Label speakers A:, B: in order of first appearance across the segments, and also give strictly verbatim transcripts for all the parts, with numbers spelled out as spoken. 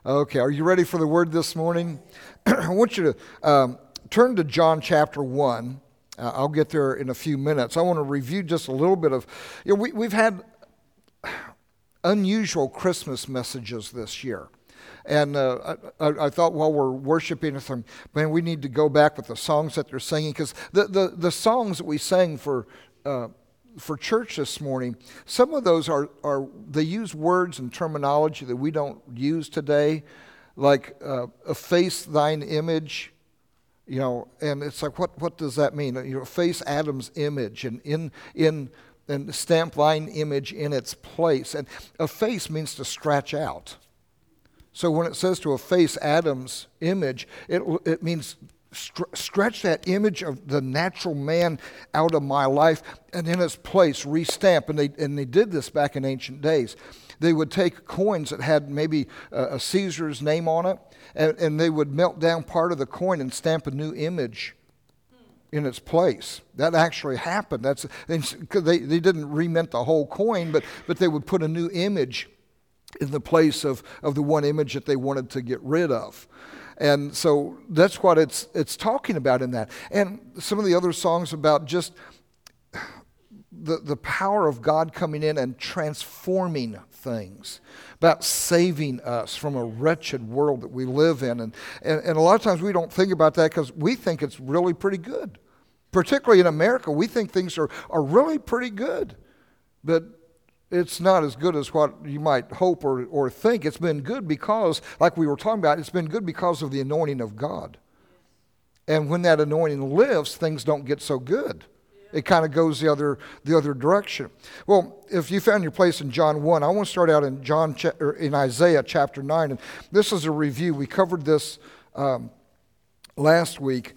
A: Okay, are you ready for the word this morning? I want you to um, turn to John chapter one. Uh, I'll get there in a few minutes. I want to review just a little bit of, you know, we, we've had unusual Christmas messages this year. And uh, I, I thought while we're worshiping, I thought, man, we need to go back with the songs that they're singing, because the, the, the songs that we sang for uh, for church this morning, some of those are, are they use words and terminology that we don't use today, like uh, efface thine image, you know, and it's like, what, what does that mean? You know, efface Adam's image and in in and stamp thine image in its place. And efface means to scratch out. So when it says to efface Adam's image, it it means Str- stretch that image of the natural man out of my life and in its place restamp. And they and they did this back in ancient days. They would take coins that had maybe a, a Caesar's name on it, and, and they would melt down part of the coin and stamp a new image in its place. That actually happened. That's because they, they didn't remint the whole coin, but but they would put a new image in the place of, of the one image that they wanted to get rid of. And so that's what it's it's talking about in that. And some of the other songs about just the, the power of God coming in and transforming things, about saving us from a wretched world that we live in. And, and, and a lot of times we don't think about that because we think it's really pretty good. Particularly in America, we think things are, are really pretty good. But it's not as good as what you might hope or, or think. It's been good because, like we were talking about, it's been good because of the anointing of God. And when that anointing lifts, things don't get so good. It kind of goes the other the other direction. Well, if you found your place in John one, I want to start out in John or in Isaiah chapter nine. And this is a review. We covered this um, last week.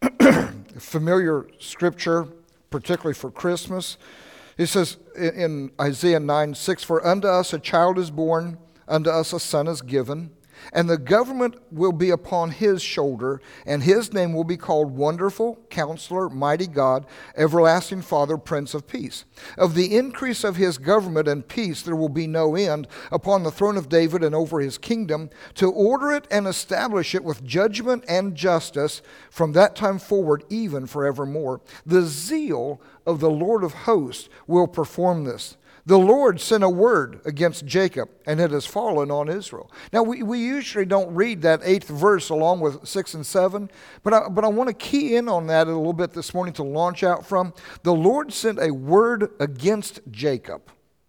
A: Familiar scripture, particularly for Christmas. It says in Isaiah nine six, for unto us a child is born, unto us a son is given, and the government will be upon his shoulder, and his name will be called Wonderful, Counselor, Mighty God, Everlasting Father, Prince of Peace. Of the increase of his government and peace there will be no end upon the throne of David and over his kingdom, to order it and establish it with judgment and justice from that time forward, even forevermore. The zeal of the Lord of hosts will perform this. The Lord sent a word against Jacob, and it has fallen on Israel. Now, we, we usually don't read that eighth verse along with six and seven, but I, but I want to key in on that a little bit this morning to launch out from. The Lord sent a word against Jacob,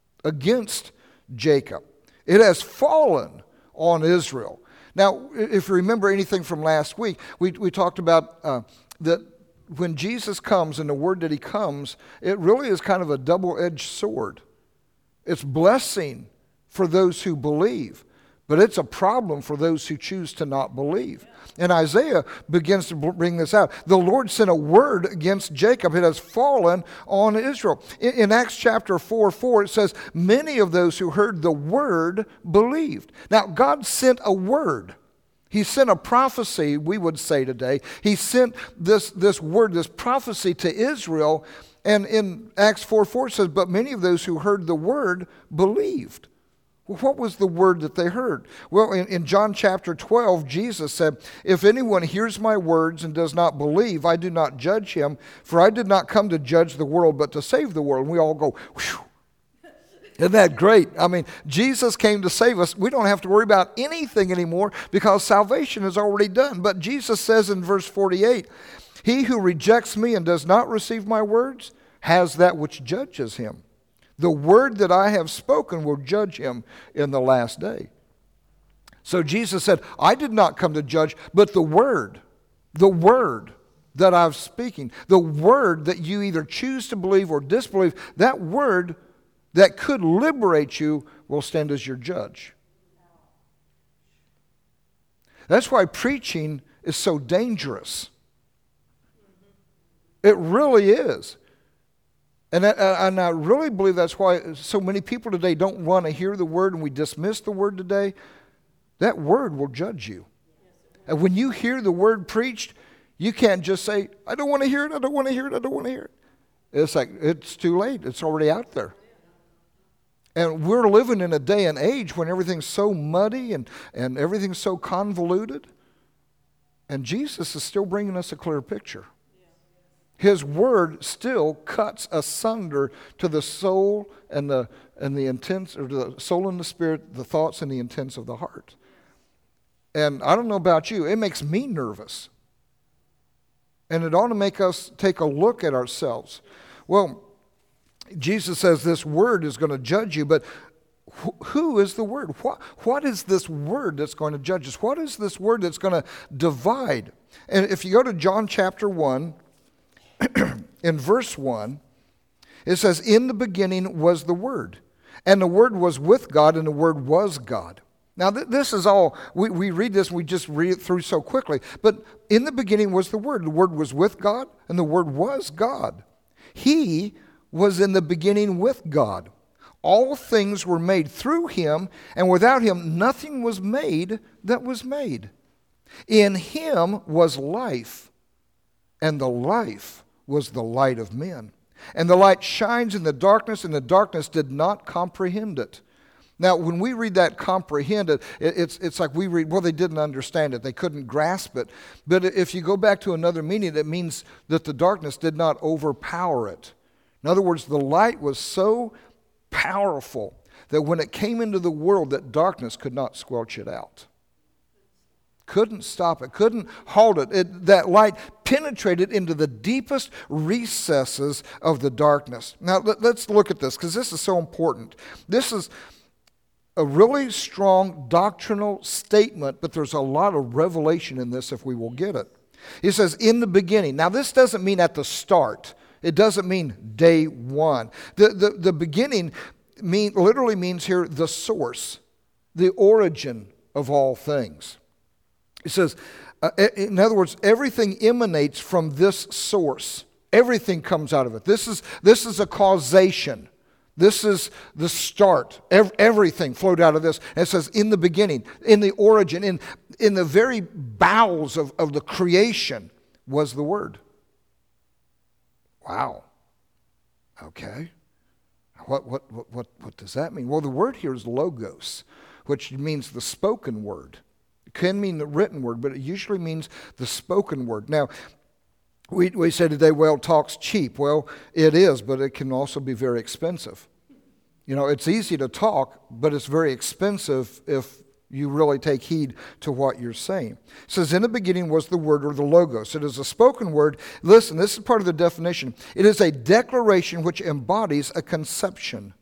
A: against Jacob. It has fallen on Israel. Now, if you remember anything from last week, we, we talked about uh, that when Jesus comes and the word that he comes, it really is kind of a double-edged sword. It's blessing for those who believe, but it's a problem for those who choose to not believe. And Isaiah begins to bring this out. The Lord sent a word against Jacob. It has fallen on Israel. In, in Acts chapter four, four, it says, many of those who heard the word believed. Now, God sent a word. He sent a prophecy, we would say today. He sent this, this word, this prophecy to Israel. And in Acts four four it says, but many of those who heard the word believed. Well, what was the word that they heard? Well, in, in John chapter twelve, Jesus said, if anyone hears my words and does not believe, I do not judge him, for I did not come to judge the world, but to save the world. And we all go, whew. Isn't that great? I mean, Jesus came to save us. We don't have to worry about anything anymore because salvation is already done. But Jesus says in verse forty-eight, he who rejects me and does not receive my words has that which judges him. The word that I have spoken will judge him in the last day. So Jesus said, I did not come to judge, but the word, the word that I'm speaking, the word that you either choose to believe or disbelieve, that word that could liberate you will stand as your judge. That's why preaching is so dangerous. It really is. And I, and I really believe that's why so many people today don't want to hear the word and we dismiss the word today. That word will judge you. And when you hear the word preached, you can't just say, I don't want to hear it, I don't want to hear it, I don't want to hear it. It's like, it's too late. It's already out there. And we're living in a day and age when everything's so muddy and, and everything's so convoluted. And Jesus is still bringing us a clear picture. His word still cuts asunder to the soul and the and the intents, or the soul and the spirit, the thoughts and the intents of the heart. And I don't know about you, it makes me nervous. And it ought to make us take a look at ourselves. Well, Jesus says this word is going to judge you, but wh- who is the word? What, what is this word that's going to judge us? What is this word that's going to divide? And if you go to John chapter one, in verse one, it says, in the beginning was the Word, and the Word was with God, and the Word was God. Now, th- this is all, we, we read this, we just read it through so quickly. But in the beginning was the Word. The Word was with God, and the Word was God. He was in the beginning with God. All things were made through Him, and without Him nothing was made that was made. In Him was life, and the life was the light of men. And the light shines in the darkness, and the darkness did not comprehend it. Now, when we read that comprehend it, it's, it's like we read, well, they didn't understand it. They couldn't grasp it. But if you go back to another meaning, it means that the darkness did not overpower it. In other words, the light was so powerful that when it came into the world, that darkness could not squelch it out. Couldn't stop it, couldn't halt it. it. That light penetrated into the deepest recesses of the darkness. Now, let, let's look at this, because this is so important. This is a really strong doctrinal statement, but there's a lot of revelation in this if we will get it. He says, in the beginning. Now, this doesn't mean at the start. It doesn't mean day one. The, the, the beginning mean, literally means here the source, the origin of all things. It says, uh, in other words, everything emanates from this source. Everything comes out of it. This is, this is a causation. This is the start. Ev- everything flowed out of this. And it says, in the beginning, in the origin, in, in the very bowels of, of the creation was the Word. Wow. Okay. What, what, what, what, what does that mean? Well, the word here is logos, which means the spoken word. It can mean the written word, but it usually means the spoken word. Now, we, we say today, well, talk's cheap. Well, it is, but it can also be very expensive. You know, it's easy to talk, but it's very expensive if you really take heed to what you're saying. It says, in the beginning was the word, or the logos. It is a spoken word. Listen, this is part of the definition. It is a declaration which embodies a conception.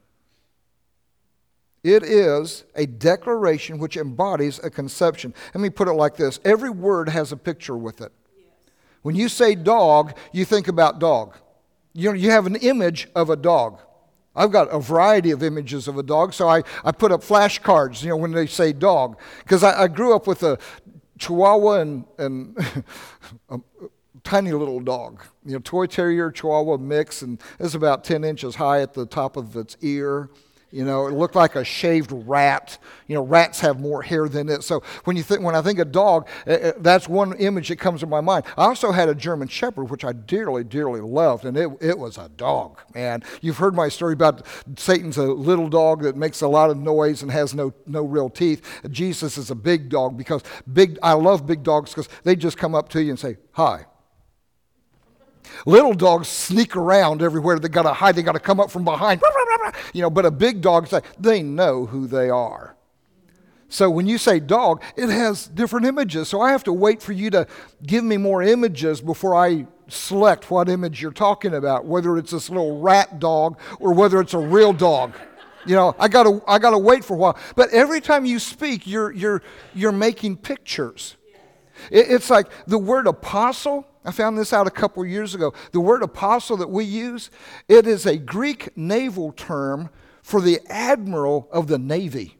A: It is a declaration which embodies a conception. Let me put it like this. Every word has a picture with it. Yes. When you say dog, you think about dog. You know, you have an image of a dog. I've got a variety of images of a dog, so I, I put up flashcards, you know, when they say dog. Because I, I grew up with a Chihuahua and, and a tiny little dog. You know, toy terrier, Chihuahua mix, and it's about ten inches high at the top of its ear. You know, it looked like a shaved rat. You know, rats have more hair than it. So when you think, when I think of dog, uh, that's one image that comes to my mind. I also had a German Shepherd, which I dearly, dearly loved, and it, it was a dog, man. You've heard my story about Satan's a little dog that makes a lot of noise and has no, no real teeth. Jesus is a big dog because big. I love big dogs because they just come up to you and say, hi. Little dogs sneak around everywhere. They got to hide. They got to come up from behind. You know, but a big dog, they know who they are. So when you say dog, it has different images. So I have to wait for you to give me more images before I select what image you're talking about, whether it's this little rat dog or whether it's a real dog. You know, I got to I got to wait for a while. But every time you speak, you're you're you're making pictures. It, it's like the word apostle. I found this out a couple of years ago. The word apostle that we use, it is a Greek naval term for the admiral of the Navy.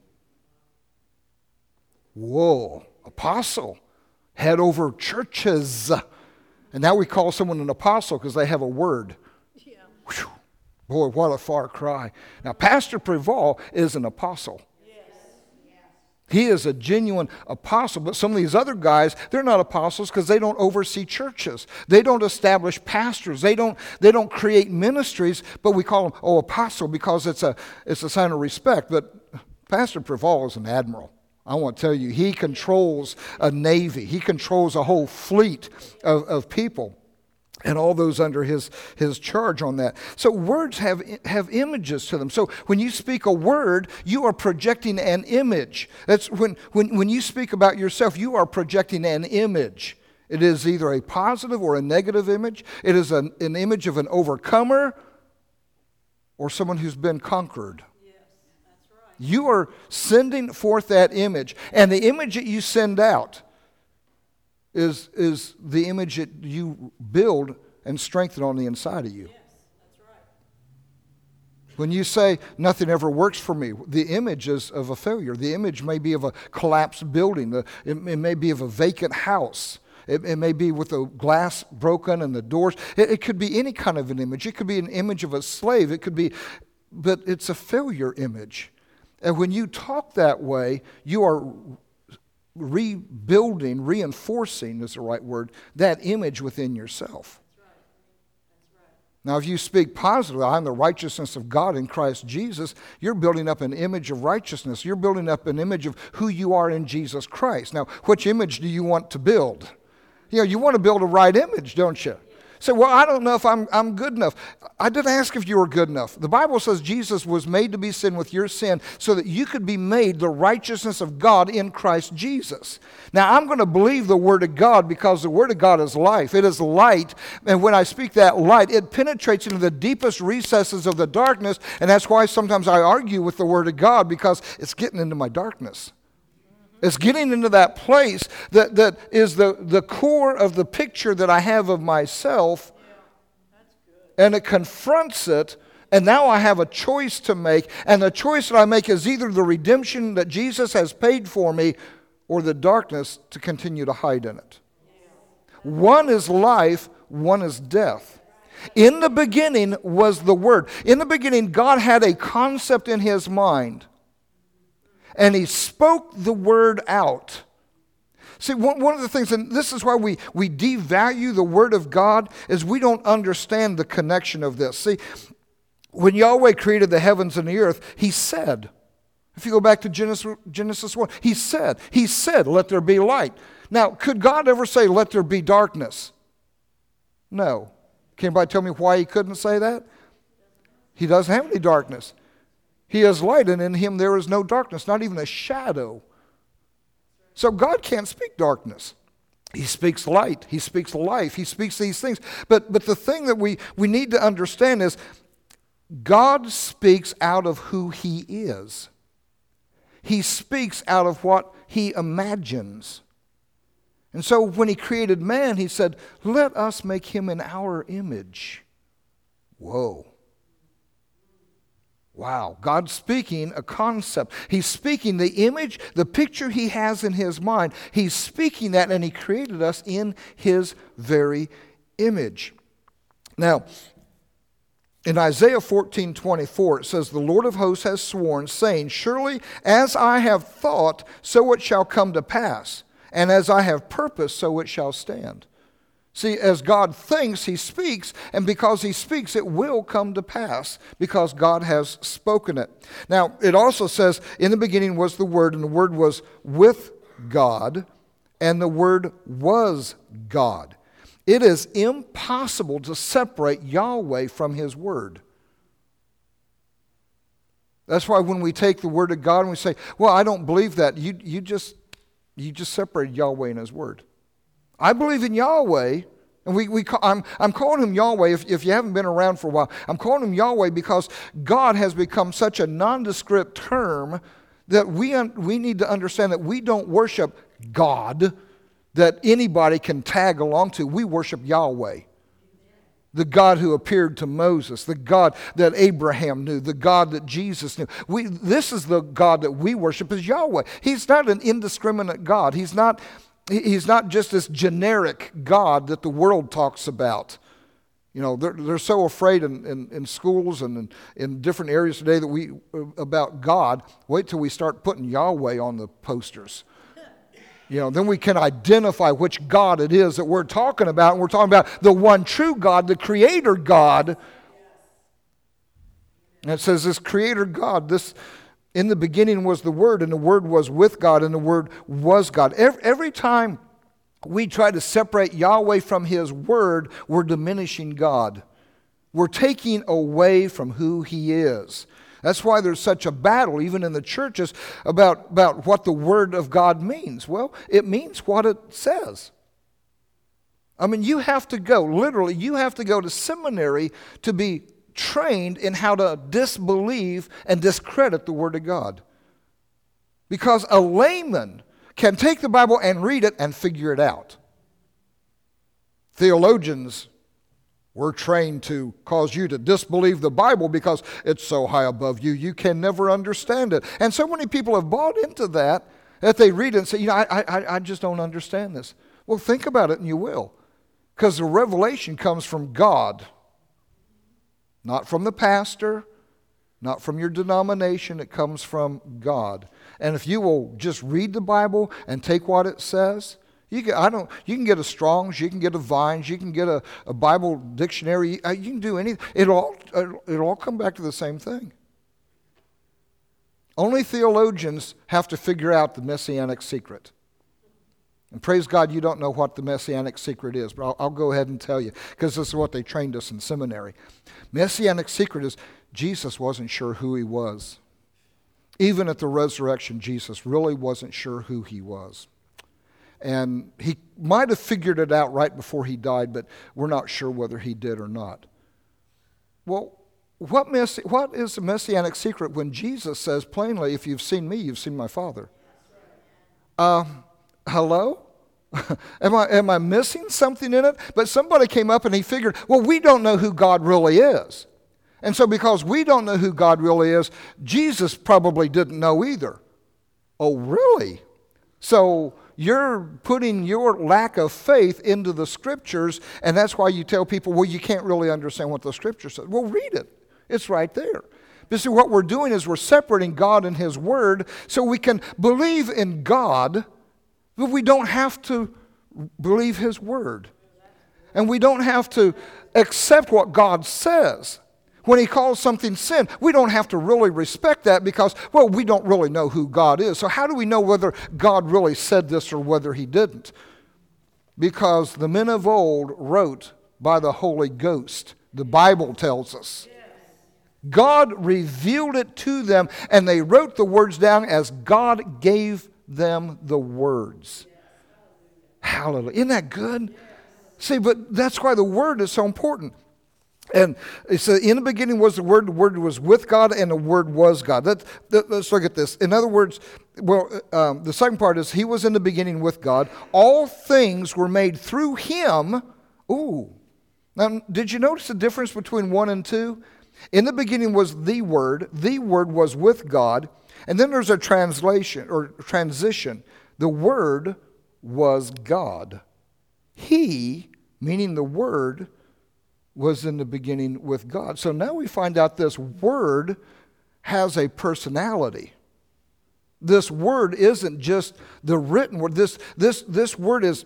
A: Whoa, apostle. Head over churches. And now we call someone an apostle because they have a word. Yeah. Whew. Boy, what a far cry. Now, Pastor Preval is an apostle. Yes. He is a genuine apostle, but some of these other guys, they're not apostles because they don't oversee churches. They don't establish pastors. They don't, they don't create ministries, but we call them, oh, apostle because it's a, it's a sign of respect. But Pastor Preval is an admiral. I want to tell you, he controls a navy. He controls a whole fleet of, of people. And all those under his, his charge on that. So words have, have images to them. So when you speak a word, you are projecting an image. That's when, when, when you speak about yourself, you are projecting an image. It is either a positive or a negative image. It is an, an image of an overcomer or someone who's been conquered.
B: Yes, that's right.
A: You are sending forth that image. And the image that you send out is is the image that you build and strengthen on the inside of you.
B: Yes, that's right.
A: When you say, nothing ever works for me, the image is of a failure. The image may be of a collapsed building. The, it, it may be of a vacant house. It, it may be with the glass broken and the doors. It, it could be any kind of an image. It could be an image of a slave. It could be, but it's a failure image. And when you talk that way, you are rebuilding, reinforcing is the right word, that image within yourself.
B: That's right. That's right.
A: Now, if you speak positively, I'm the righteousness of God in Christ Jesus, you're building up an image of righteousness. You're building up an image of who you are in Jesus Christ. Now, which image do you want to build? You know, you want to build a right image, don't you? Say, well, I don't know if I'm, I'm good enough. I didn't ask if you were good enough. The Bible says Jesus was made to be sin with your sin so that you could be made the righteousness of God in Christ Jesus. Now, I'm going to believe the Word of God because the Word of God is life. It is light. And when I speak that light, it penetrates into the deepest recesses of the darkness. And that's why sometimes I argue with the Word of God because it's getting into my darkness. It's getting into that place that, that is the, the core of the picture that I have of myself.
B: Yeah, that's good.
A: And it confronts it, and now I have a choice to make. And the choice that I make is either the redemption that Jesus has paid for me or the darkness to continue to hide in it.
B: Yeah.
A: One is life, one is death. In the beginning was the Word. In the beginning, God had a concept in His mind. And He spoke the word out. See, one, one of the things, and this is why we, we devalue the Word of God, is we don't understand the connection of this. See, when Yahweh created the heavens and the earth, He said, if you go back to Genesis, Genesis one, He said, He said, let there be light. Now, could God ever say, let there be darkness? No. Can anybody tell me why He couldn't say that? He doesn't have any darkness. He is light, and in Him there is no darkness, not even a shadow. So God can't speak darkness. He speaks light. He speaks life. He speaks these things. But, but the thing that we, we need to understand is God speaks out of who He is. He speaks out of what He imagines. And so when He created man, He said, let us make him in our image. Whoa. Wow, God's speaking a concept. He's speaking the image, the picture He has in His mind. He's speaking that, and He created us in His very image. Now, in Isaiah fourteen twenty-four, it says, the Lord of hosts has sworn, saying, surely as I have thought, so it shall come to pass. And as I have purposed, so it shall stand. See, as God thinks, He speaks, and because He speaks, it will come to pass, because God has spoken it. Now, it also says, in the beginning was the Word, and the Word was with God, and the Word was God. It is impossible to separate Yahweh from His Word. That's why when we take the Word of God and we say, well, I don't believe that, you, you just you just separated Yahweh and His Word. I believe in Yahweh, and we, we call, I'm, I'm calling Him Yahweh if, if you haven't been around for a while. I'm calling Him Yahweh because God has become such a nondescript term that we, un, we need to understand that we don't worship God that anybody can tag along to. We worship Yahweh, the God who appeared to Moses, the God that Abraham knew, the God that Jesus knew. We, this is the God that we worship, is Yahweh. He's not an indiscriminate God. He's not... He's not just this generic God that the world talks about. You know, they're, they're so afraid in, in, in schools and in, in different areas today that we about God. Wait till we start putting Yahweh on the posters. You know, then we can identify which God it is that we're talking about. And we're talking about the one true God, the Creator God. And it says this Creator God, this in the beginning was the Word, and the Word was with God, and the Word was God. Every, every time we try to separate Yahweh from His Word, we're diminishing God. We're taking away from who He is. That's why there's such a battle, even in the churches, about, about what the Word of God means. Well, it means what it says. I mean, you have to go, literally, you have to go to seminary to be trained in how to disbelieve and discredit the Word of God. Because a layman can take the Bible and read it and figure it out. Theologians were trained to cause you to disbelieve the Bible because it's so high above you, you can never understand it. And so many people have bought into that, that they read it and say, you know, I, I, I just don't understand this. Well, think about it and you will. Because the revelation comes from God. Not from the pastor, not from your denomination, it comes from God. And if you will just read the Bible and take what it says, you can, I don't, you can get a Strong's, you can get a Vines, you can get a, a Bible dictionary, you can do anything. It'll all, it'll all come back to the same thing. Only theologians have to figure out the messianic secret. And praise God, you don't know what the messianic secret is, but I'll, I'll go ahead and tell you, because this is what they trained us in seminary. Messianic secret is Jesus wasn't sure who He was. Even at the resurrection, Jesus really wasn't sure who He was. And He might have figured it out right before He died, but we're not sure whether He did or not. Well, what, messi- what is the messianic secret when Jesus says plainly, if you've seen me, you've seen my Father? Uh, hello? am I am I missing something in it? But somebody came up and he figured, well, we don't know who God really is. And so because we don't know who God really is, Jesus probably didn't know either. Oh, really? So you're putting your lack of faith into the Scriptures, and that's why you tell people, well, you can't really understand what the Scripture says. Well, read it. It's right there. But see, what we're doing is we're separating God and His Word so we can believe in God, but we don't have to believe His Word. And we don't have to accept what God says. When He calls something sin, we don't have to really respect that because, well, we don't really know who God is. So how do we know whether God really said this or whether He didn't? Because the men of old wrote by the Holy Ghost. The Bible tells us. God revealed it to them, and they wrote the words down as God gave them the words. Hallelujah. Isn't that good? See, but that's why the Word is so important. And it says, in the beginning was the Word, the Word was with God, and the Word was God. That, that, let's look at this. In other words, well, um, the second part is, He was in the beginning with God. All things were made through Him. Ooh. Now, did you notice the difference between one and two? In the beginning was the Word. The Word was with God. And then there's a translation or transition. The Word was God. He, meaning the Word, was in the beginning with God. So now we find out this Word has a personality. This Word isn't just the written word. This, this, this Word is,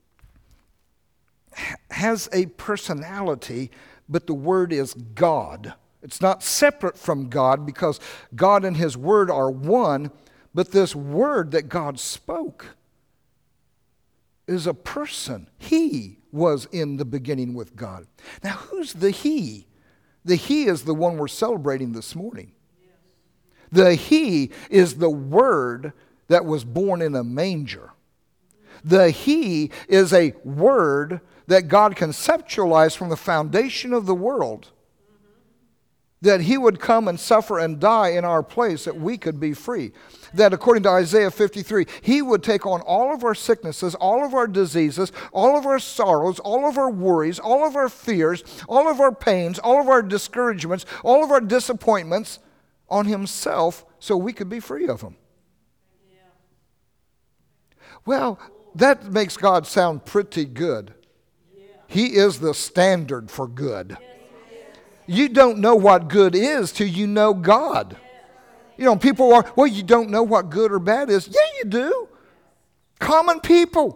A: has a personality, but the Word is God. It's not separate from God because God and His Word are one, but this Word that God spoke is a person. He was in the beginning with God. Now, who's the He? The He is the one we're celebrating this morning. Yes. The He is the Word that was born in a manger. The He is a Word that God conceptualized from the foundation of the world. That He would come and suffer and die in our place that we could be free. That according to Isaiah fifty-three, He would take on all of our sicknesses, all of our diseases, all of our sorrows, all of our worries, all of our fears, all of our pains, all of our discouragements, all of our disappointments on Himself so we could be free of them. Yeah. Well, that makes God sound pretty good. Yeah. He is the standard for good. You don't know what good is till you know God. You know, people are, well, you don't know what good or bad is. Yeah, you do. Common people,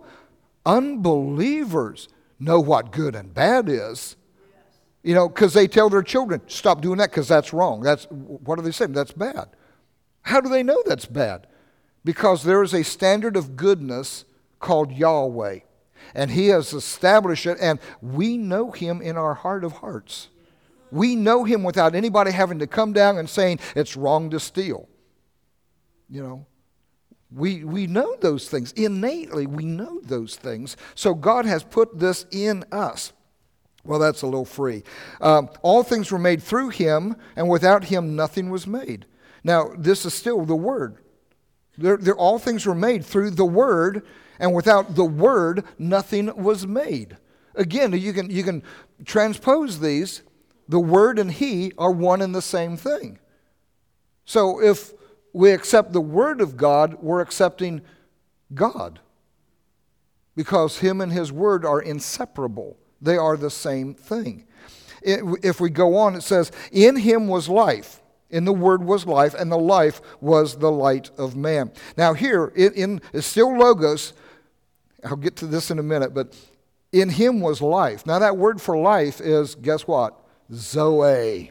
A: unbelievers know what good and bad is. You know, because they tell their children, stop doing that because that's wrong. That's, what are they saying? That's bad. How do they know that's bad? Because there is a standard of goodness called Yahweh. And He has established it, and we know Him in our heart of hearts. We know Him without anybody having to come down and saying it's wrong to steal. You know, we, we know those things. Innately, we know those things. So God has put this in us. Well, that's a little free. Um, all things were made through Him, and without Him nothing was made. Now, this is still the Word. They're, they're, all things were made through the Word, and without the Word, nothing was made. Again, you can, you can transpose these. The Word and He are one and the same thing. So if we accept the Word of God, we're accepting God. Because Him and His Word are inseparable. They are the same thing. If we go on, it says, in Him was life. In the Word was life, and the life was the light of man. Now here, in, in it's still Logos. I'll get to this in a minute, but in Him was life. Now that word for life is, guess what? Zoe.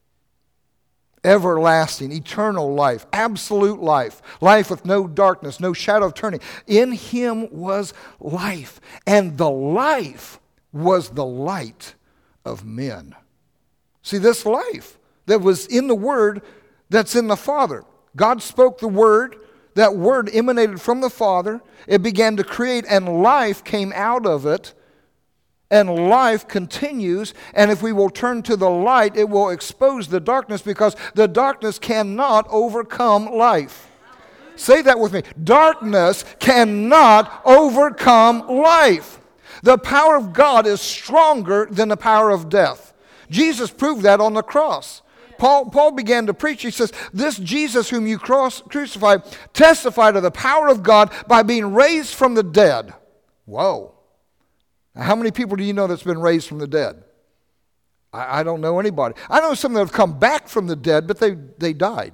A: Everlasting, eternal life, absolute life, life with no darkness, no shadow of turning. In Him was life, and the life was the light of men. See, this life that was in the Word, that's in the Father. God spoke the Word. That Word emanated from the Father. It began to create, and life came out of it. And life continues. And if we will turn to the light, it will expose the darkness, because the darkness cannot overcome life. Say that with me. Darkness cannot overcome life. The power of God is stronger than the power of death. Jesus proved that on the cross. Paul, Paul began to preach. He says, this Jesus whom you cross, crucified testified of the power of God by being raised from the dead. Whoa. Now, how many people do you know that's been raised from the dead? I, I don't know anybody. I know some that have come back from the dead, but they, they died.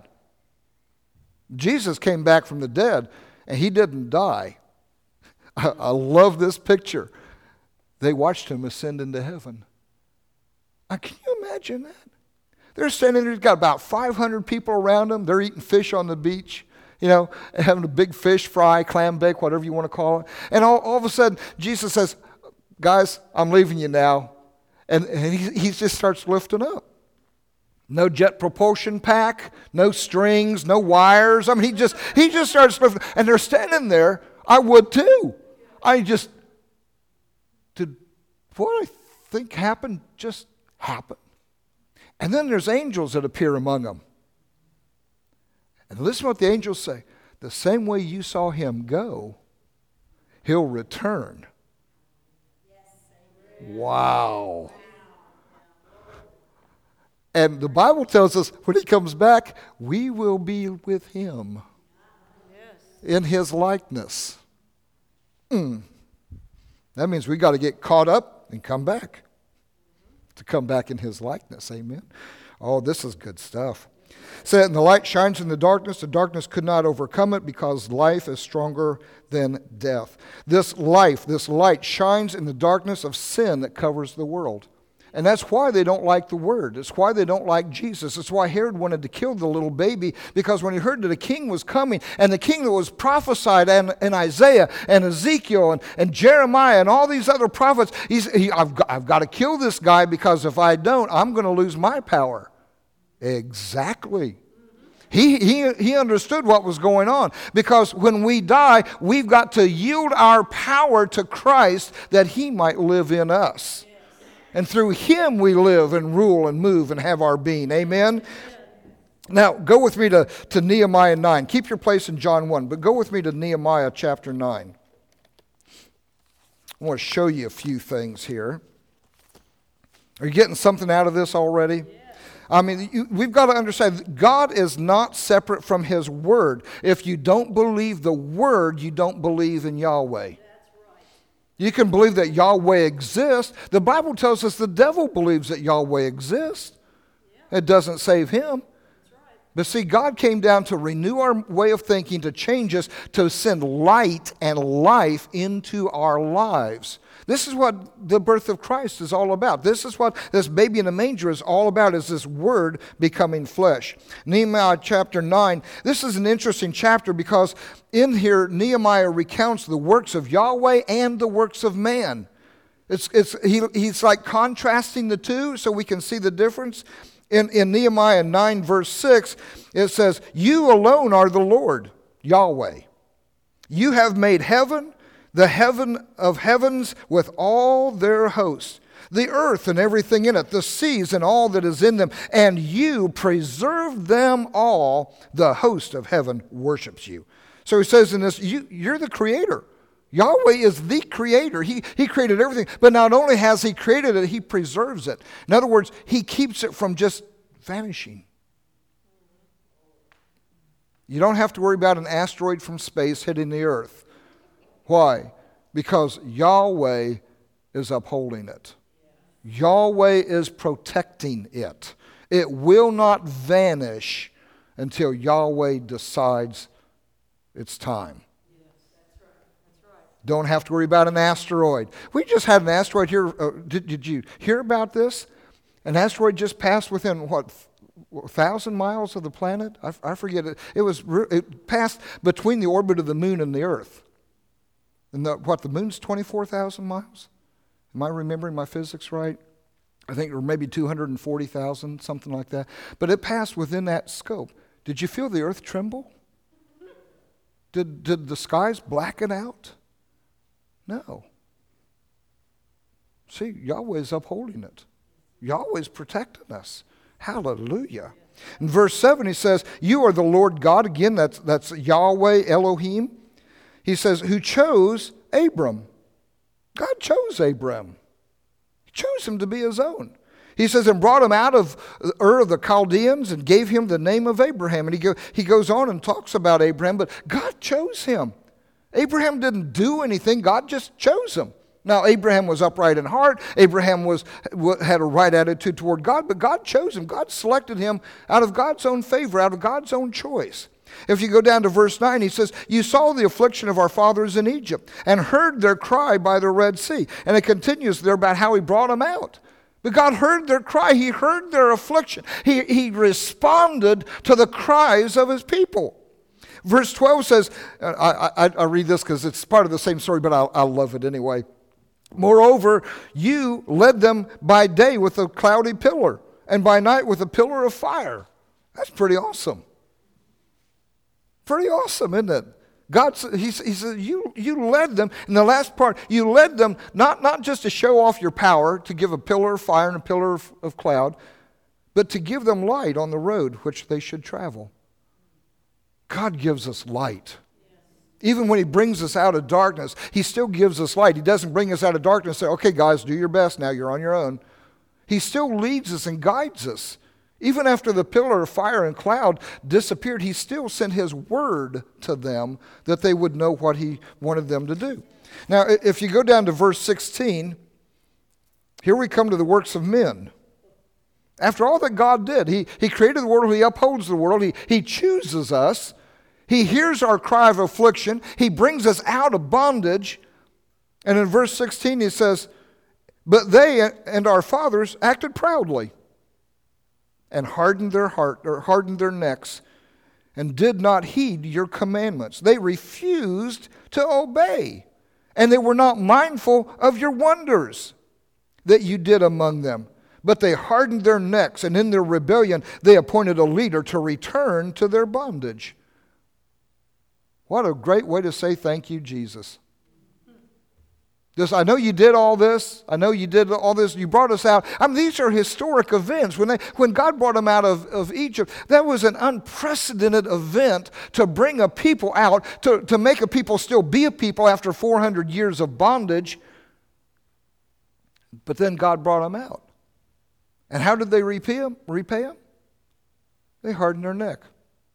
A: Jesus came back from the dead, and He didn't die. I, I love this picture. They watched Him ascend into heaven. Now, can you imagine that? They're standing there, he's got about five hundred people around them. They're eating fish on the beach, you know, having a big fish fry, clam bake, whatever you want to call it. And all, all of a sudden, Jesus says, guys, I'm leaving you now. And, and he, he just starts lifting up. No jet propulsion pack, no strings, no wires. I mean, he just, he just starts lifting. And they're standing there. I would too. I just, did what I think happened just happen. And then there's angels that appear among them. And listen to what the angels say. The same way you saw Him go, He'll return. Wow. And the Bible tells us when He comes back, we will be with Him in His likeness. Mm. That means we got to get caught up and come back. To come back in His likeness. Amen. Oh, this is good stuff. Said, and the light shines in the darkness. The darkness could not overcome it, because life is stronger than death. This life, this light shines in the darkness of sin that covers the world. And that's why they don't like the Word. It's why they don't like Jesus. It's why Herod wanted to kill the little baby, because when he heard that a king was coming, and the king that was prophesied in, in Isaiah and Ezekiel and, and Jeremiah and all these other prophets, he's, he, I've, got, I've got to kill this guy, because if I don't, I'm going to lose my power. Exactly. He, he, he understood what was going on, because when we die, we've got to yield our power to Christ that He might live in us. And through Him we live and rule and move and have our being. Amen? Now, go with me to, to Nehemiah nine. Keep your place in John one, but go with me to Nehemiah chapter nine. I want to show you a few things here. Are you getting something out of this already? Yeah. I mean, you, we've got to understand that God is not separate from His Word. If you don't believe the Word, you don't believe in Yahweh.
B: That's right.
A: You can believe that Yahweh exists. The Bible tells us the devil believes that Yahweh exists. It doesn't save him. But see, God came down to renew our way of thinking, to change us, to send light and life into our lives. This is what the birth of Christ is all about. This is what this baby in the manger is all about, is this word becoming flesh. Nehemiah chapter nine, this is an interesting chapter because in here Nehemiah recounts the works of Yahweh and the works of man. It's, it's, he, he's like contrasting the two so we can see the difference. In, in Nehemiah nine verse six, it says, "You alone are the Lord, Yahweh. You have made heaven, the heaven of heavens with all their hosts, the earth and everything in it, the seas and all that is in them, and you preserved them all. The host of heaven worships you." So he says in this, you, you're the creator. Yahweh is the creator. He, he created everything. But not only has he created it, he preserves it. In other words, he keeps it from just vanishing. You don't have to worry about an asteroid from space hitting the earth. Why? Because Yahweh is upholding it. Yahweh is protecting it. It will not vanish until Yahweh decides it's time. Don't have to worry about an asteroid. We just had an asteroid here. Uh, did, did you hear about this? An asteroid just passed within, what, a thousand miles of the planet? I, I forget it. It was it passed between the orbit of the moon and the earth. And the, what, the moon's twenty-four thousand miles? Am I remembering my physics right? I think, or maybe two hundred forty thousand, something like that. But it passed within that scope. Did you feel the earth tremble? Did, did the skies blacken out? No. See, Yahweh's upholding it. Yahweh's protecting us. Hallelujah. In verse seven he says, "You are the Lord God." Again, that's, that's Yahweh Elohim. He says, "Who chose Abram." God chose Abram. He chose him to be his own. He says, "And brought him out of Ur of the Chaldeans and gave him the name of Abraham." And he, go, he goes on and talks about Abraham, but God chose him. Abraham didn't do anything. God just chose him. Now, Abraham was upright in heart. Abraham was had a right attitude toward God, but God chose him. God selected him out of God's own favor, out of God's own choice. If you go down to verse nine, he says, "You saw the affliction of our fathers in Egypt and heard their cry by the Red Sea." And it continues there about how he brought them out. But God heard their cry. He heard their affliction. He, he responded to the cries of his people. Verse twelve says, I, I, I read this because it's part of the same story, but I, I love it anyway. "Moreover, you led them by day with a cloudy pillar, and by night with a pillar of fire." That's pretty awesome. Pretty awesome, isn't it? God, he, he said, you, you led them. In the last part, you led them not, not just to show off your power, to give a pillar of fire and a pillar of, of cloud, but to give them light on the road which they should travel. God gives us light. Even when he brings us out of darkness, he still gives us light. He doesn't bring us out of darkness and say, "Okay, guys, do your best now. You're on your own." He still leads us and guides us. Even after the pillar of fire and cloud disappeared, he still sent his word to them that they would know what he wanted them to do. Now, if you go down to verse sixteen, here we come to the works of men. After all that God did, he, he created the world, he upholds the world, he, he chooses us, he hears our cry of affliction, he brings us out of bondage. And in verse sixteen he says, "But they and our fathers acted proudly and hardened their heart, or hardened their necks, and did not heed your commandments. They refused to obey, and they were not mindful of your wonders that you did among them. But they hardened their necks, and in their rebellion they appointed a leader to return to their bondage." What a great way to say thank you, Jesus. This, I know you did all this. I know you did all this. You brought us out. I mean, these are historic events. When they, when God brought them out of, of Egypt, that was an unprecedented event to bring a people out, to, to make a people still be a people after four hundred years of bondage. But then God brought them out. And how did they repay him? Repay him? They hardened their neck.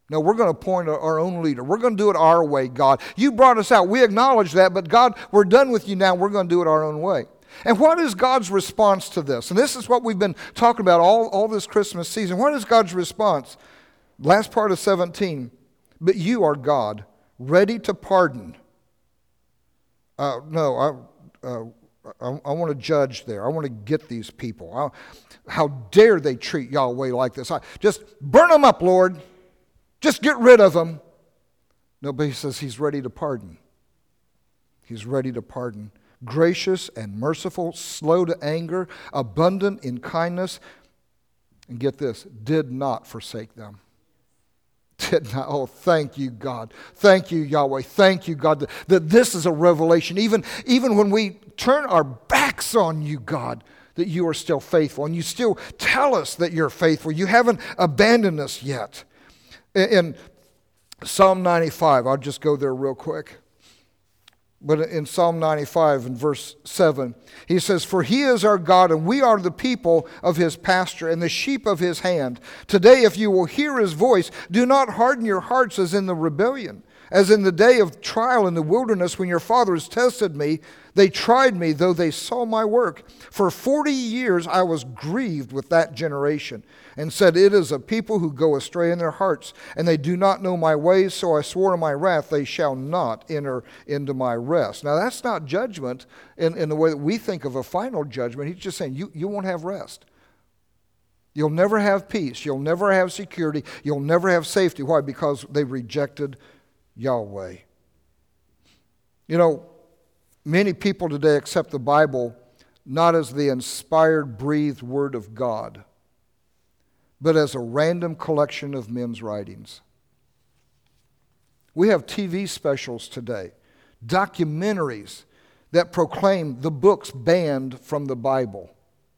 A: No, we're going to appoint our own leader. We're going to do it our way, God. You brought us out. We acknowledge that, but God, we're done with you now. We're going to do it our own way. And what is God's response to this? And this is what we've been talking about all, all this Christmas season. What is God's response? Last part of seventeen. But you are God, ready to pardon. Uh, no, I, uh, I, I want to judge there. I want to get these people. I, how dare they treat Yahweh like this? I, just burn them up, Lord. Just get rid of them. Nobody says he's ready to pardon. He's ready to pardon. Gracious and merciful, slow to anger, abundant in kindness. And get this, did not forsake them. Did not. Oh, thank you, God. Thank you, Yahweh. Thank you, God, that, that this is a revelation. Even, even when we turn our backs on you, God, that you are still faithful. And you still tell us that you're faithful. You haven't abandoned us yet. In Psalm ninety-five, I'll just go there real quick. But in Psalm ninety-five, in verse seven, he says, For he is our God, and we are the people of his pasture, and the sheep of his hand. Today, if you will hear his voice, do not harden your hearts as in the rebellion, as in the day of trial in the wilderness when your fathers tested me. They tried me, though they saw my work. For forty years I was grieved with that generation, and said, It is a people who go astray in their hearts, and they do not know my ways, so I swore in my wrath, they shall not enter into my rest. Now that's not judgment in, in the way that we think of a final judgment. He's just saying, you, you won't have rest. You'll never have peace. You'll never have security. You'll never have safety. Why? Because they rejected Yahweh. You know, many people today accept the Bible not as the inspired, breathed Word of God, but as a random collection of men's writings. We have T V specials today, documentaries that proclaim the books banned from the Bible,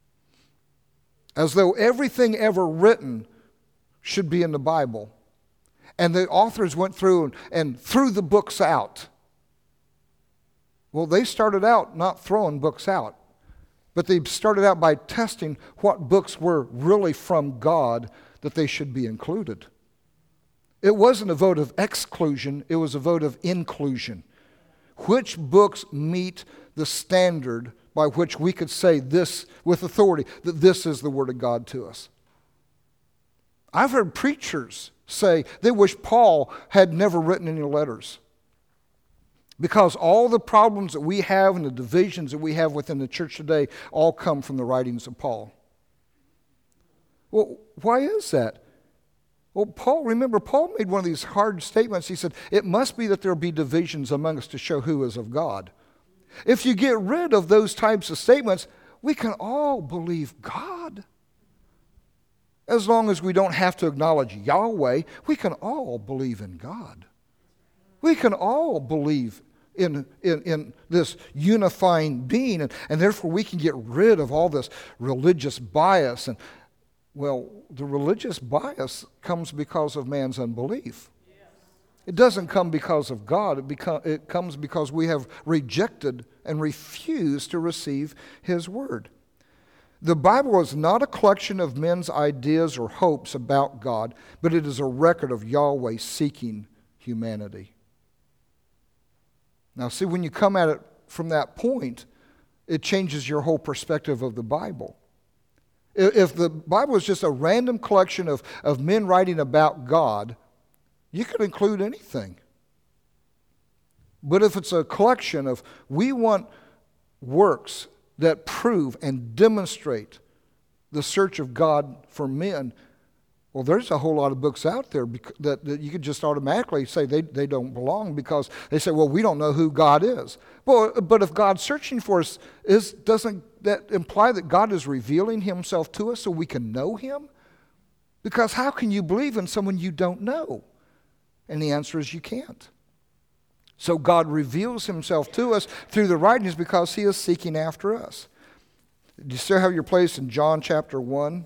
A: as though everything ever written should be in the Bible. And the authors went through and, and threw the books out. Well, they started out not throwing books out, but they started out by testing what books were really from God that they should be included. It wasn't a vote of exclusion, it was a vote of inclusion. Which books meet the standard by which we could say this with authority, that this is the Word of God to us? I've heard preachers say they wish Paul had never written any letters, because all the problems that we have and the divisions that we have within the church today all come from the writings of Paul. Well, why is that? Well, Paul, remember, Paul made one of these hard statements. He said, it must be that there be divisions among us to show who is of God. If you get rid of those types of statements, we can all believe God. As long as we don't have to acknowledge Yahweh, we can all believe in God. We can all believe in, in, in this unifying being, and, and therefore we can get rid of all this religious bias. And, well, the religious bias comes because of man's unbelief. It doesn't come because of God. It, become, it comes because we have rejected and refused to receive His Word. The Bible is not a collection of men's ideas or hopes about God, but it is a record of Yahweh seeking humanity. Now, see, when you come at it from that point, it changes your whole perspective of the Bible. If the Bible is just a random collection of, of men writing about God, you could include anything. But if it's a collection of, we want works that prove and demonstrate the search of God for men, well, there's a whole lot of books out there that, that you could just automatically say they, they don't belong, because they say, well, we don't know who God is. Well, but if God's searching for us, is, doesn't that imply that God is revealing Himself to us so we can know Him? Because how can you believe in someone you don't know? And the answer is you can't. So God reveals Himself to us through the writings because He is seeking after us. Do you still have your place in John chapter one?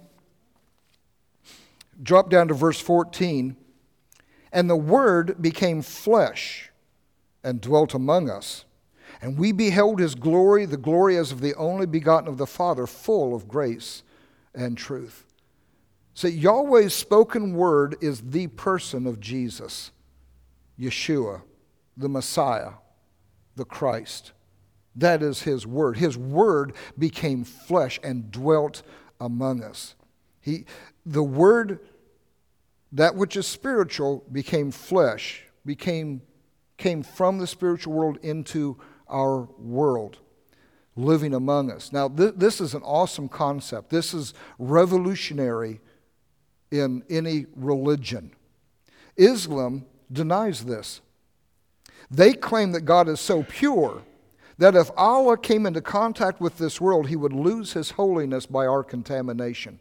A: Drop down to verse fourteen. And the Word became flesh and dwelt among us. And we beheld His glory, the glory as of the only begotten of the Father, full of grace and truth. So Yahweh's spoken word is the person of Jesus, Yeshua, the Messiah, the Christ. That is his word. His word became flesh and dwelt among us. He, the word, that which is spiritual, became flesh, became, came from the spiritual world into our world, living among us. Now, th- this is an awesome concept. This is revolutionary in any religion. Islam denies this. They claim that God is so pure that if Allah came into contact with this world, he would lose his holiness by our contamination.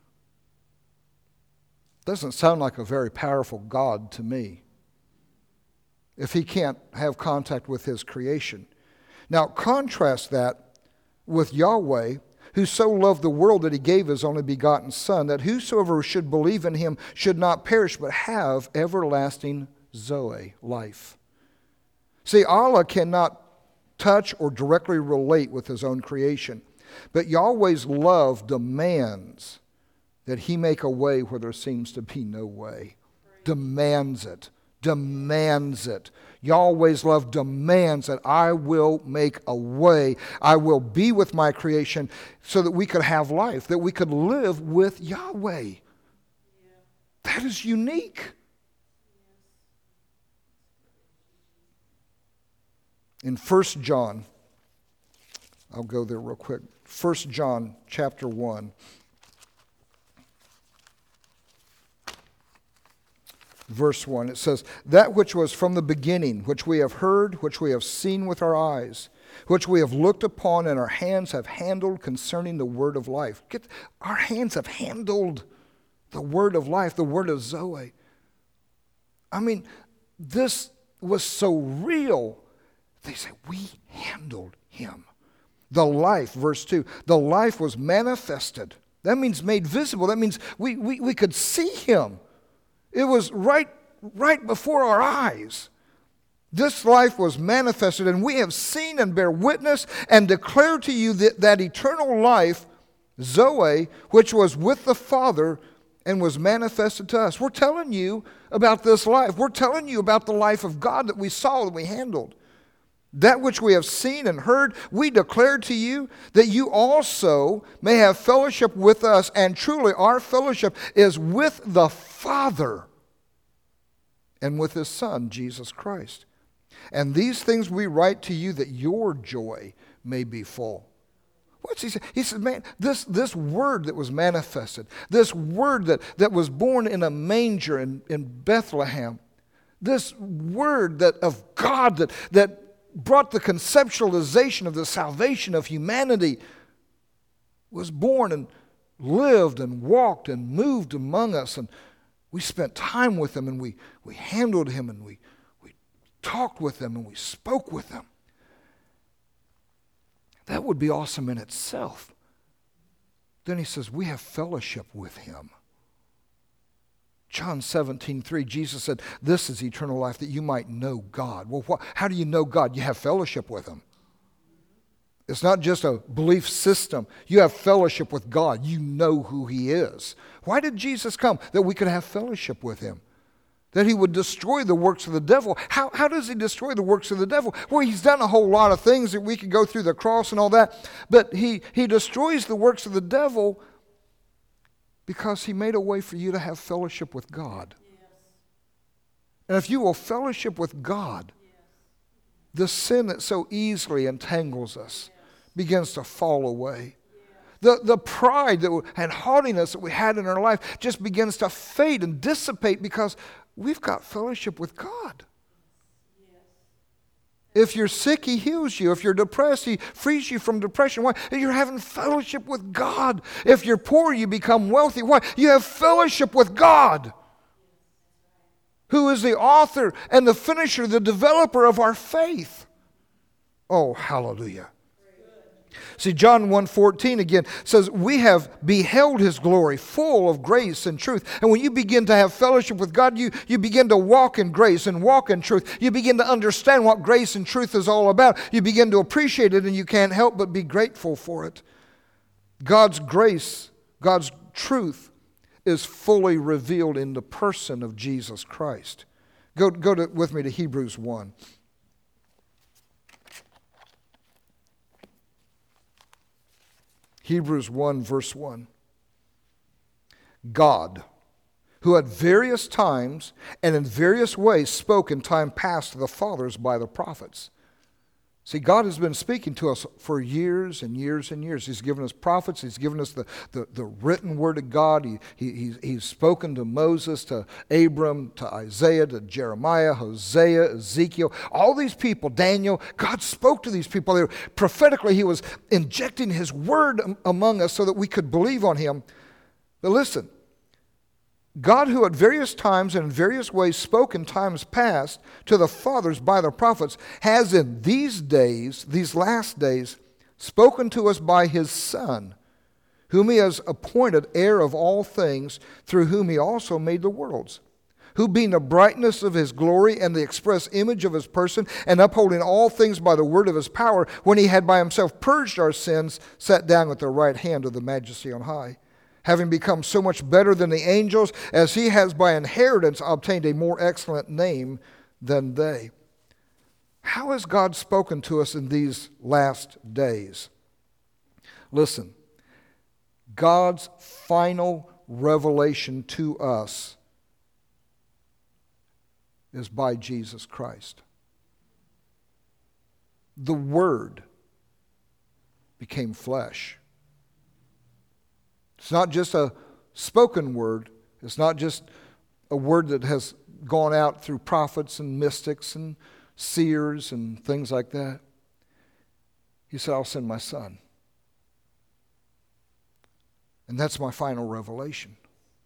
A: Doesn't sound like a very powerful God to me, if he can't have contact with his creation. Now, contrast that with Yahweh, who so loved the world that he gave his only begotten Son, that whosoever should believe in him should not perish, but have everlasting Zoe, life. See, Allah cannot touch or directly relate with his own creation, but Yahweh's love demands that he make a way where there seems to be no way. Demands it. Demands it. Yahweh's love demands that I will make a way. I will be with my creation so that we could have life, that we could live with Yahweh. Yeah. That is unique. In First John, I'll go there real quick. First John chapter one. Verse one, it says, that which was from the beginning, which we have heard, which we have seen with our eyes, which we have looked upon and our hands have handled concerning the word of life. Get, our hands have handled the word of life, the word of Zoe. I mean, this was so real. They say, we handled him. The life, verse two, the life was manifested. That means made visible. That means we, we, we could see him. It was right, right before our eyes. This life was manifested, and we have seen and bear witness and declare to you that, that eternal life, Zoe, which was with the Father and was manifested to us. We're telling you about this life. We're telling you about the life of God that we saw, that we handled. That which we have seen and heard, we declare to you, that you also may have fellowship with us. And truly, our fellowship is with the Father and with his Son, Jesus Christ. And these things we write to you, that your joy may be full. What's he say? He said, man, this, this word that was manifested, this word that, that was born in a manger in, in Bethlehem, this word that of God that, that brought the conceptualization of the salvation of humanity, was born and lived and walked and moved among us, and we spent time with him, and we, we handled him, and we, we talked with him, and we spoke with him. That would be awesome in itself. Then he says, we have fellowship with him. John seventeen three, Jesus said, this is eternal life, that you might know God. Well, what, how do you know God? You have fellowship with him. It's not just a belief system. You have fellowship with God. You know who he is. Why did Jesus come? That we could have fellowship with him. That he would destroy the works of the devil. How, how does he destroy the works of the devil? Well, he's done a whole lot of things that we could go through the cross and all that. But he, he destroys the works of the devil because he made a way for you to have fellowship with God. Yes. And if you will fellowship with God, yes, the sin that so easily entangles us, yes, begins to fall away. Yes. The, the pride that we, and haughtiness that we had in our life just begins to fade and dissipate because we've got fellowship with God. If you're sick, he heals you. If you're depressed, he frees you from depression. Why? You're having fellowship with God. If you're poor, you become wealthy. Why? You have fellowship with God, who is the author and the finisher, the developer of our faith. Oh, hallelujah. See, John one fourteen again says, we have beheld his glory, full of grace and truth. And when you begin to have fellowship with God, you, you begin to walk in grace and walk in truth. You begin to understand what grace and truth is all about. You begin to appreciate it, and you can't help but be grateful for it. God's grace, God's truth is fully revealed in the person of Jesus Christ. Go, go to, with me to Hebrews one. Hebrews one, verse one. God, who at various times and in various ways spoke in time past to the fathers by the prophets. See, God has been speaking to us for years and years and years. He's given us prophets. He's given us the, the, the written word of God. He, he, he's, he's spoken to Moses, to Abram, to Isaiah, to Jeremiah, Hosea, Ezekiel. All these people, Daniel, God spoke to these people. They were, prophetically, he was injecting his word among us so that we could believe on him. But listen, God, who at various times and in various ways spoke in times past to the fathers by the prophets, has in these days, these last days, spoken to us by his Son, whom he has appointed heir of all things, through whom he also made the worlds, who being the brightness of his glory and the express image of his person, and upholding all things by the word of his power, when he had by himself purged our sins, sat down at the right hand of the majesty on high, having become so much better than the angels, as he has by inheritance obtained a more excellent name than they. How has God spoken to us in these last days? Listen, God's final revelation to us is by Jesus Christ. The Word became flesh. It's not just a spoken word. It's not just a word that has gone out through prophets and mystics and seers and things like that. He said, I'll send my Son. And that's my final revelation.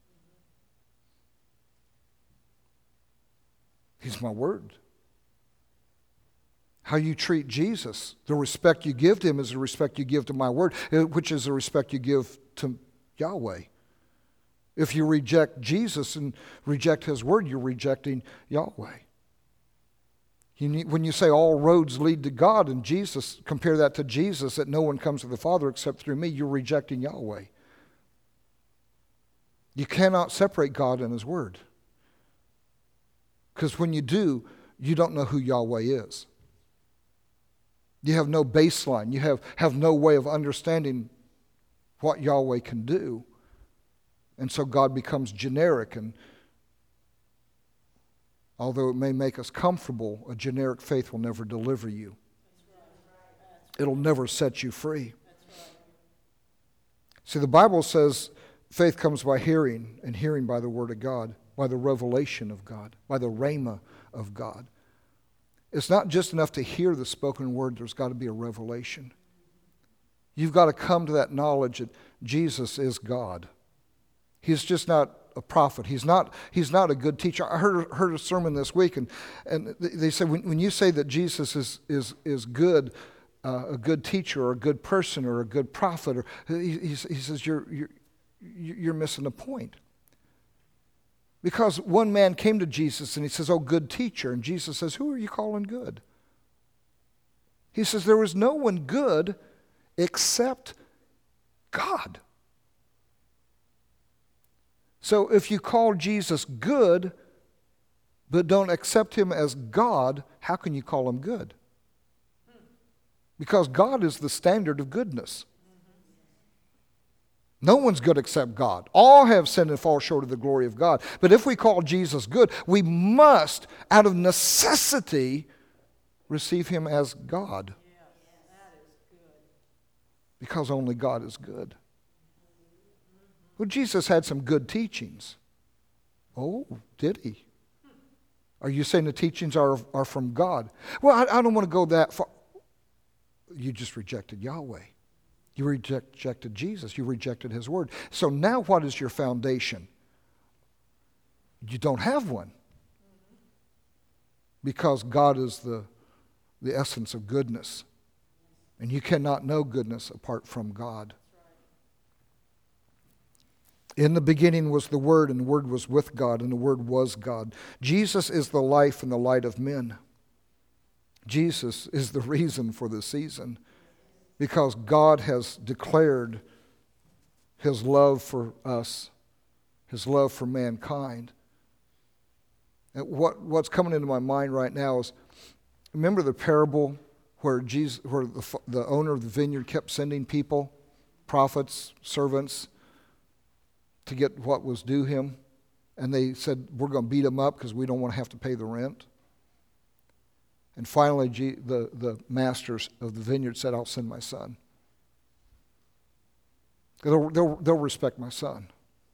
A: He's my word. How you treat Jesus, the respect you give to him is the respect you give to my word, which is the respect you give to Yahweh. If you reject Jesus and reject his word, you're rejecting Yahweh. You need, when you say all roads lead to God and Jesus, compare that to Jesus, that no one comes to the Father except through me, you're rejecting Yahweh. You cannot separate God and his word. Because when you do, you don't know who Yahweh is. You have no baseline. You have, have no way of understanding what Yahweh can do. And so God becomes generic, and although it may make us comfortable, a generic faith will never deliver you. It'll never set you free. See, the Bible says faith comes by hearing, and hearing by the word of God, by the revelation of God, by the rhema of God. It's not just enough to hear the spoken word, there's got to be a revelation. You've got to come to that knowledge that Jesus is God. He's just not a prophet. He's not, he's not a good teacher. I heard, heard a sermon this week, and, and they said, when, when you say that Jesus is, is, is good, uh, a good teacher or a good person or a good prophet, or, he, he says, you're, you're, you're missing the point. Because one man came to Jesus and he says, oh, good teacher. And Jesus says, who are you calling good? He says, there is no one good except God. So if you call Jesus good, but don't accept him as God, how can you call him good? Because God is the standard of goodness. No one's good except God. All have sinned and fall short of the glory of God. But if we call Jesus good, we must, out of necessity, receive him as God. Because only God is good. Well, Jesus had some good teachings. Oh, did he? Are you saying the teachings are, are from God? Well, I, I don't want to go that far. You just rejected Yahweh. You reject, rejected Jesus. You rejected his word. So now what is your foundation? You don't have one. Because God is the, the essence of goodness. And you cannot know goodness apart from God. In the beginning was the Word, and the Word was with God, and the Word was God. Jesus is the life and the light of men. Jesus is the reason for the season, because God has declared his love for us his love for mankind. And what, what's coming into my mind right now is, remember the parable where Jesus, where the, the owner of the vineyard kept sending people, prophets, servants, to get what was due him? And they said, we're going to beat him up because we don't want to have to pay the rent. And finally, G, the, the masters of the vineyard said, I'll send my son. They'll, they'll, they'll respect my son.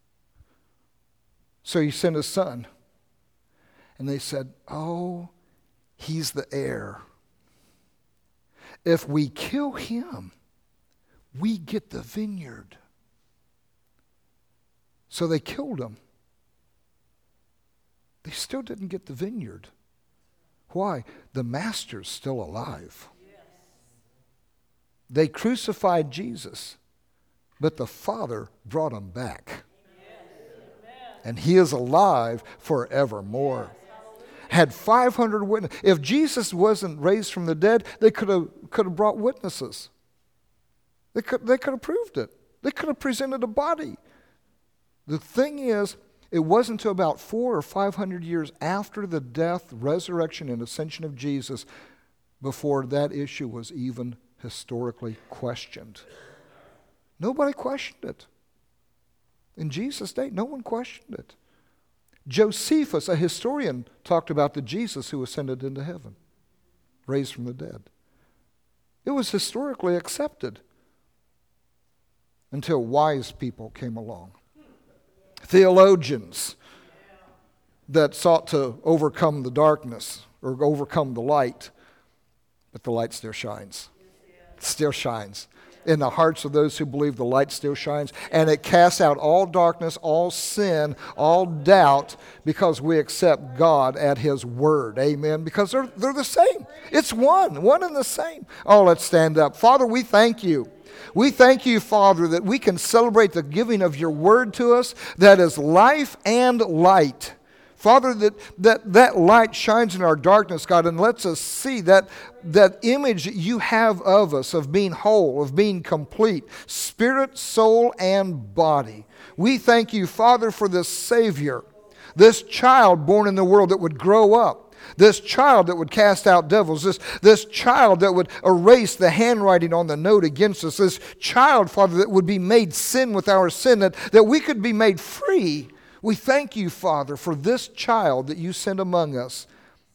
A: So he sent his son. And they said, oh, he's the heir. If we kill him, we get the vineyard. So they killed him. They still didn't get the vineyard. Why? The master's still alive. Yes. They crucified Jesus, but the Father brought him back. Yes. And he is alive forevermore. Yes. Had five hundred witnesses. If Jesus wasn't raised from the dead, they could have could have brought witnesses. They could they could have proved it. They could have presented a body. The thing is, it wasn't until about four or five hundred years after the death, resurrection, and ascension of Jesus before that issue was even historically questioned. Nobody questioned it. In Jesus' day, no one questioned it. Josephus, a historian, talked about the Jesus who ascended into heaven, raised from the dead. It was historically accepted until wise people came along. Theologians that sought to overcome the darkness or overcome the light, but the light still shines. It still shines. In the hearts of those who believe, the light still shines, and it casts out all darkness, all sin, all doubt, because we accept God at His word. Amen. Because they're, they're the same. It's one, one and the same. Oh, let's stand up. Father, we thank you. We thank you, Father, that we can celebrate the giving of your word to us that is life and light. Father, that, that that light shines in our darkness, God, and lets us see that, that image that you have of us, of being whole, of being complete, spirit, soul, and body. We thank you, Father, for this Savior, this child born in the world that would grow up, this child that would cast out devils, this, this child that would erase the handwriting on the note against us, this child, Father, that would be made sin with our sin, that, that we could be made free. We thank you, Father, for this child that you sent among us.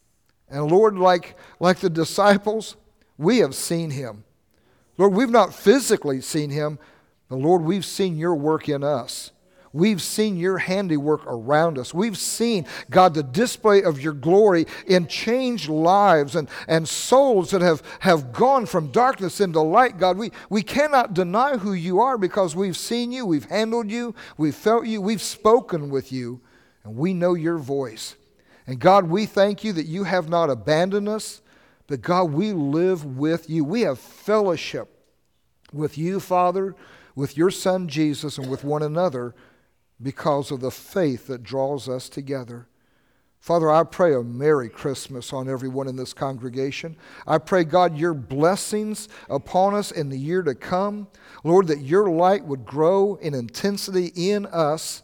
A: And Lord, like, like the disciples, we have seen him. Lord, we've not physically seen him, but Lord, we've seen your work in us. We've seen your handiwork around us. We've seen, God, the display of your glory in changed lives and, and souls that have, have gone from darkness into light. God, we, we cannot deny who you are because we've seen you, we've handled you, we've felt you, we've spoken with you, and we know your voice. And God, we thank you that you have not abandoned us, but God, we live with you. We have fellowship with you, Father, with your Son Jesus, and with one another, because of the faith that draws us together. Father, I pray a Merry Christmas on everyone in this congregation. I pray, God, your blessings upon us in the year to come. Lord, that your light would grow in intensity in us,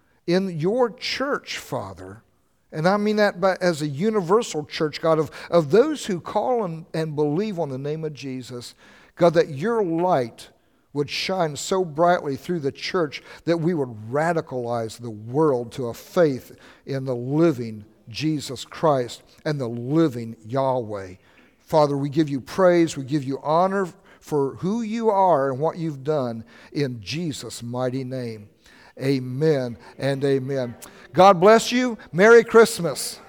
A: in your church, Father. And I mean that by, as a universal church, God, of, of those who call and, and believe on the name of Jesus. God, that your light would shine so brightly through the church that we would radicalize the world to a faith in the living Jesus Christ and the living Yahweh. Father, we give you praise, we give you honor for who you are and what you've done in Jesus' mighty name. Amen and amen. God bless you. Merry Christmas.